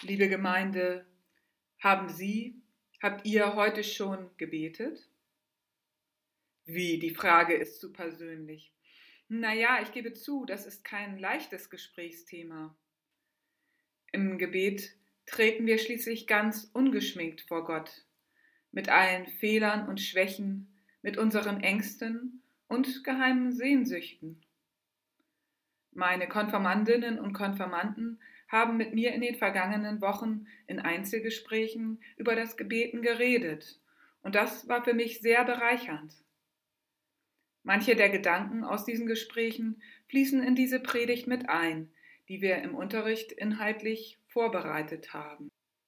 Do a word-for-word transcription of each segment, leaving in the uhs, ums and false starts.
Liebe Gemeinde, haben Sie, habt ihr heute schon gebetet? Wie, die Frage ist zu persönlich. Naja, ich gebe zu, das ist kein leichtes Gesprächsthema. Im Gebet treten wir schließlich ganz ungeschminkt vor Gott, mit allen Fehlern und Schwächen, mit unseren Ängsten und geheimen Sehnsüchten. Meine Konfirmandinnen und Konfirmanden haben mit mir in den vergangenen Wochen in Einzelgesprächen über das Gebeten geredet, und das war für mich sehr bereichernd. Manche der Gedanken aus diesen Gesprächen fließen in diese Predigt mit ein, die wir im Unterricht inhaltlich vorbereitet haben.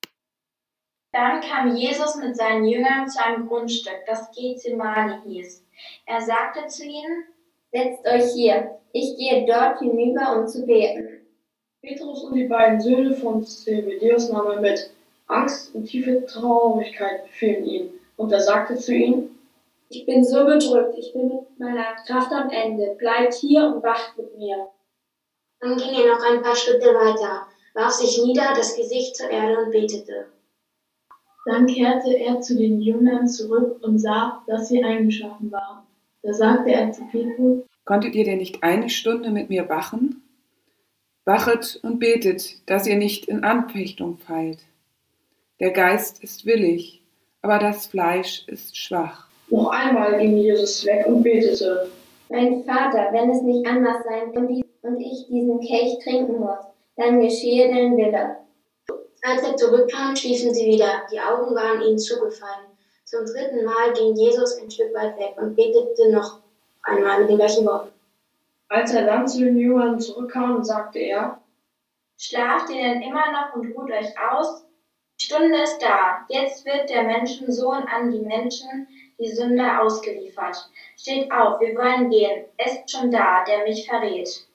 Dann kam Jesus mit seinen Jüngern zu einem Grundstück, das Gethsemane hieß. Er sagte zu ihnen: Setzt euch hier, ich gehe dort hinüber, um zu beten. Petrus und die beiden Söhne von Zebedeus nahm er mit. Angst und tiefe Traurigkeit befielen ihn, und er sagte zu ihnen: Ich bin so bedrückt, ich bin mit meiner Kraft am Ende. Bleibt hier und wacht mit mir. Dann ging er noch ein paar Schritte weiter, warf sich nieder, das Gesicht zur Erde und betete. Dann kehrte er zu den Jüngern zurück und sah, dass sie eingeschlafen waren. Da sagte er zu Petrus: Konntet ihr denn nicht eine Stunde mit mir wachen? Wachet und betet, dass ihr nicht in Anfechtung fallt. Der Geist ist willig, aber das Fleisch ist schwach. Noch einmal ging Jesus weg und betete. Mein Vater, wenn es nicht anders sein kann und ich diesen Kelch trinken muss, dann geschehe dein Wille. Als er zurückkam, schliefen sie wieder. Die Augen waren ihnen zugefallen. Zum dritten Mal ging Jesus ein Stück weit weg und betete noch einmal mit den gleichen Worten. Als er dann zu den Jüngern zurückkam, sagte er: Schlaft ihr denn immer noch und ruht euch aus? Die Stunde ist da. Jetzt wird der Menschensohn an die Menschen, die Sünder, ausgeliefert. Steht auf, wir wollen gehen. Es ist schon da, der mich verrät.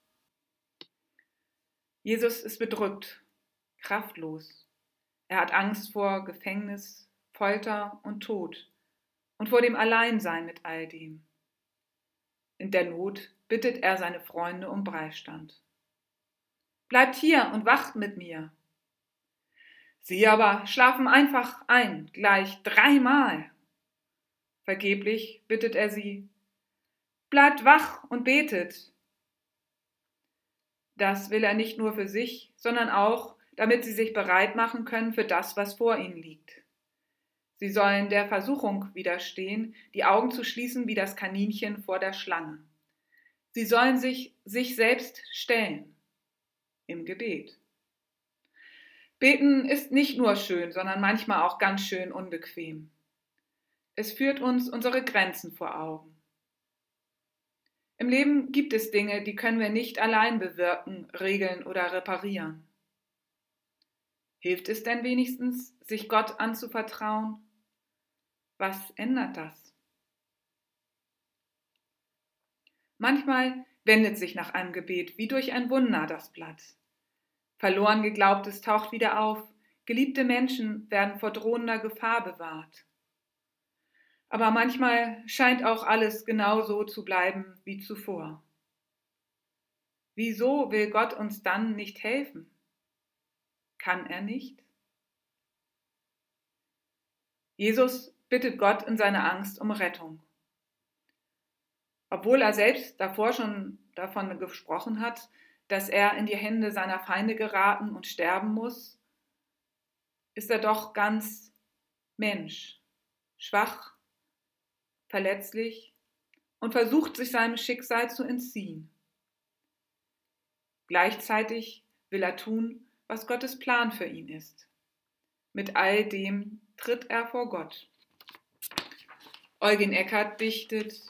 Jesus ist bedrückt, kraftlos. Er hat Angst vor Gefängnis, Folter und Tod und vor dem Alleinsein mit all dem. In der Not bittet er seine Freunde um Beistand. Bleibt hier und wacht mit mir. Sie aber schlafen einfach ein, gleich dreimal. Vergeblich bittet er sie: Bleibt wach und betet. Das will er nicht nur für sich, sondern auch, damit sie sich bereit machen können für das, was vor ihnen liegt. Sie sollen der Versuchung widerstehen, die Augen zu schließen wie das Kaninchen vor der Schlange. Sie sollen sich sich selbst stellen im Gebet. Beten ist nicht nur schön, sondern manchmal auch ganz schön unbequem. Es führt uns unsere Grenzen vor Augen. Im Leben gibt es Dinge, die können wir nicht allein bewirken, regeln oder reparieren. Hilft es denn wenigstens, sich Gott anzuvertrauen? Was ändert das? Manchmal wendet sich nach einem Gebet wie durch ein Wunder das Blatt. Verloren Geglaubtes taucht wieder auf, geliebte Menschen werden vor drohender Gefahr bewahrt. Aber manchmal scheint auch alles genauso zu bleiben wie zuvor. Wieso will Gott uns dann nicht helfen? Kann er nicht? Jesus bittet Gott in seiner Angst um Rettung. Obwohl er selbst davor schon davon gesprochen hat, dass er in die Hände seiner Feinde geraten und sterben muss, ist er doch ganz Mensch, schwach, verletzlich und versucht, sich seinem Schicksal zu entziehen. Gleichzeitig will er tun, was Gottes Plan für ihn ist. Mit all dem tritt er vor Gott. Eugen Eckert dichtet: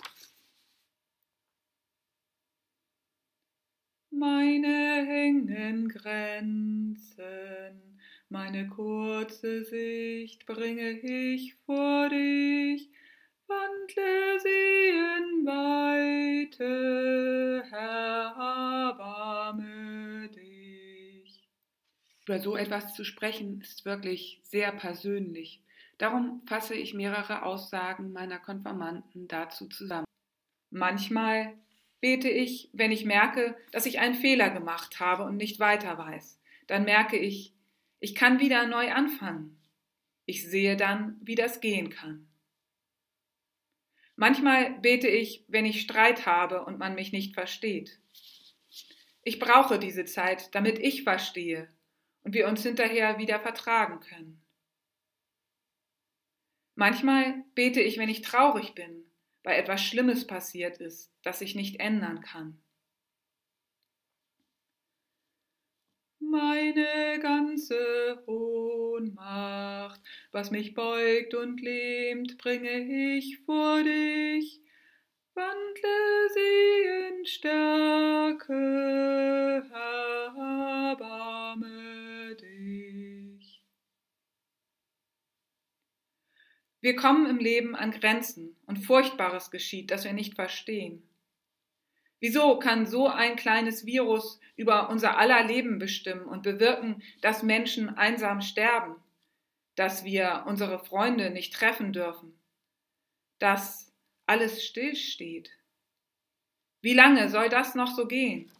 Meine engen Grenzen, meine kurze Sicht bringe ich vor dich, wandle sie in Weite, Herr, erbarme dich. Über so etwas zu sprechen ist wirklich sehr persönlich. Darum fasse ich mehrere Aussagen meiner Konfirmanden dazu zusammen. Manchmal bete ich, wenn ich merke, dass ich einen Fehler gemacht habe und nicht weiter weiß. Dann merke ich, Ich kann wieder neu anfangen. Ich sehe dann, wie das gehen kann. Manchmal bete ich, wenn ich Streit habe und man mich nicht versteht. Ich brauche diese Zeit, damit ich verstehe und wir uns hinterher wieder vertragen können. Manchmal bete ich, wenn ich traurig bin, weil etwas Schlimmes passiert ist, das ich nicht ändern kann. Meine ganze Ohnmacht, was mich beugt und lähmt, bringe ich vor dich. Wandle sie in Stärke, erbarme dich. Wir kommen im Leben an Grenzen und Furchtbares geschieht, das wir nicht verstehen. Wieso kann so ein kleines Virus über unser aller Leben bestimmen und bewirken, dass Menschen einsam sterben, dass wir unsere Freunde nicht treffen dürfen, dass alles stillsteht? Wie lange soll das noch so gehen?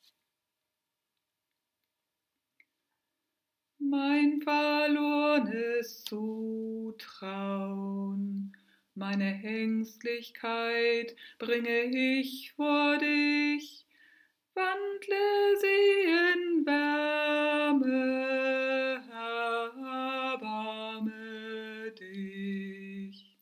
Mein verlorenes Zutrauen, meine Ängstlichkeit bringe ich vor dich, wandle sie in Wärme, erbarme dich.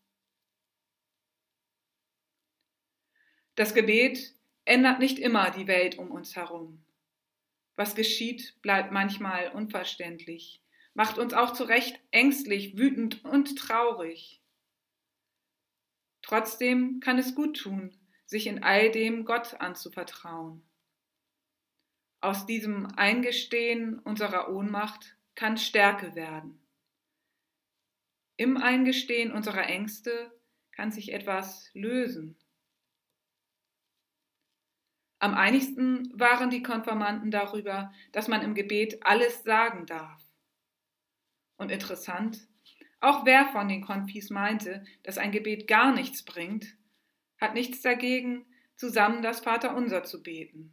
Das Gebet ändert nicht immer die Welt um uns herum. Was geschieht, bleibt manchmal unverständlich, macht uns auch zu Recht ängstlich, wütend und traurig. Trotzdem kann es gut tun, sich in all dem Gott anzuvertrauen. Aus diesem Eingestehen unserer Ohnmacht kann Stärke werden. Im Eingestehen unserer Ängste kann sich etwas lösen. Am einigsten waren die Konfirmanden darüber, dass man im Gebet alles sagen darf. Und interessant, auch wer von den Konfis meinte, dass ein Gebet gar nichts bringt, hat nichts dagegen, zusammen das Vaterunser zu beten.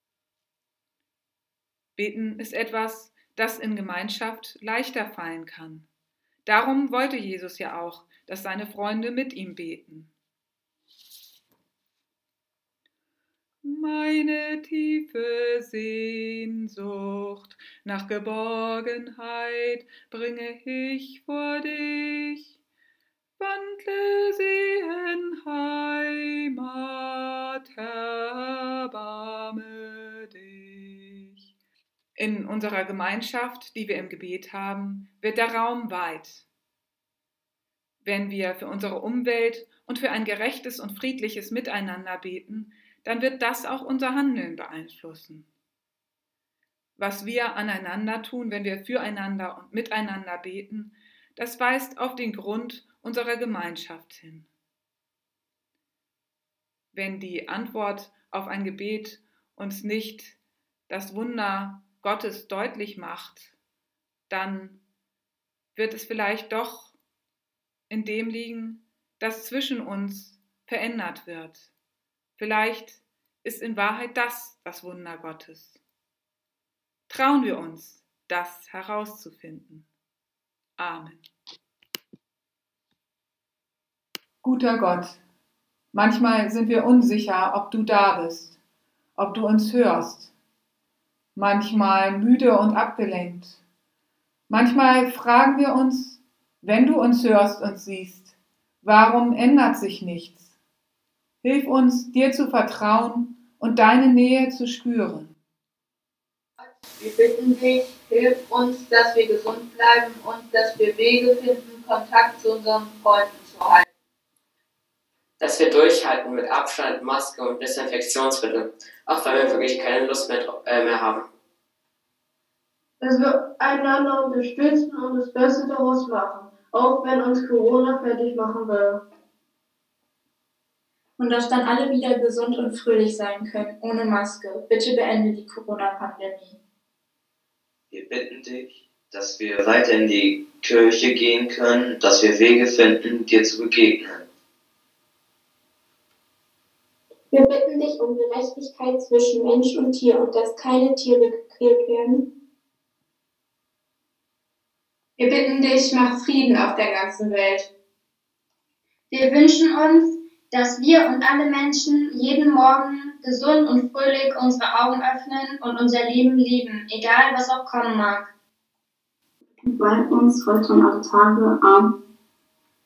Beten ist etwas, das in Gemeinschaft leichter fallen kann. Darum wollte Jesus ja auch, dass seine Freunde mit ihm beten. Meine tiefe Sehnsucht nach Geborgenheit bringe ich vor dich, wandle sie in Heimat, erbarme dich. In unserer Gemeinschaft, die wir im Gebet haben, wird der Raum weit. Wenn wir für unsere Umwelt und für ein gerechtes und friedliches Miteinander beten, dann wird das auch unser Handeln beeinflussen. Was wir aneinander tun, wenn wir füreinander und miteinander beten, das weist auf den Grund unserer Gemeinschaft hin. Wenn die Antwort auf ein Gebet uns nicht das Wunder Gottes deutlich macht, dann wird es vielleicht doch in dem liegen, dass zwischen uns verändert wird. Vielleicht ist in Wahrheit das das Wunder Gottes. Trauen wir uns, das herauszufinden. Amen. Guter Gott, manchmal sind wir unsicher, ob du da bist, ob du uns hörst. Manchmal müde und abgelenkt. Manchmal fragen wir uns, wenn du uns hörst und siehst, warum ändert sich nichts? Hilf uns, dir zu vertrauen und deine Nähe zu spüren. Wir bitten dich, hilf uns, dass wir gesund bleiben und dass wir Wege finden, Kontakt zu unseren Freunden zu halten. Dass wir durchhalten mit Abstand, Maske und Desinfektionsmittel, auch wenn wir wirklich keine Lust mehr, äh, mehr haben. Dass wir einander unterstützen und das Beste daraus machen, auch wenn uns Corona fertig machen will. Und dass dann alle wieder gesund und fröhlich sein können, ohne Maske. Bitte beende die Corona-Pandemie. Wir bitten dich, dass wir weiter in die Kirche gehen können, dass wir Wege finden, dir zu begegnen. Wir bitten dich um Gerechtigkeit zwischen Mensch und Tier und dass keine Tiere gequält werden. Wir bitten dich, mach Frieden auf der ganzen Welt. Wir wünschen uns, dass wir und alle Menschen jeden Morgen gesund und fröhlich unsere Augen öffnen und unser Leben lieben, egal was auch kommen mag. Bei uns heute und alle Tage. Amen.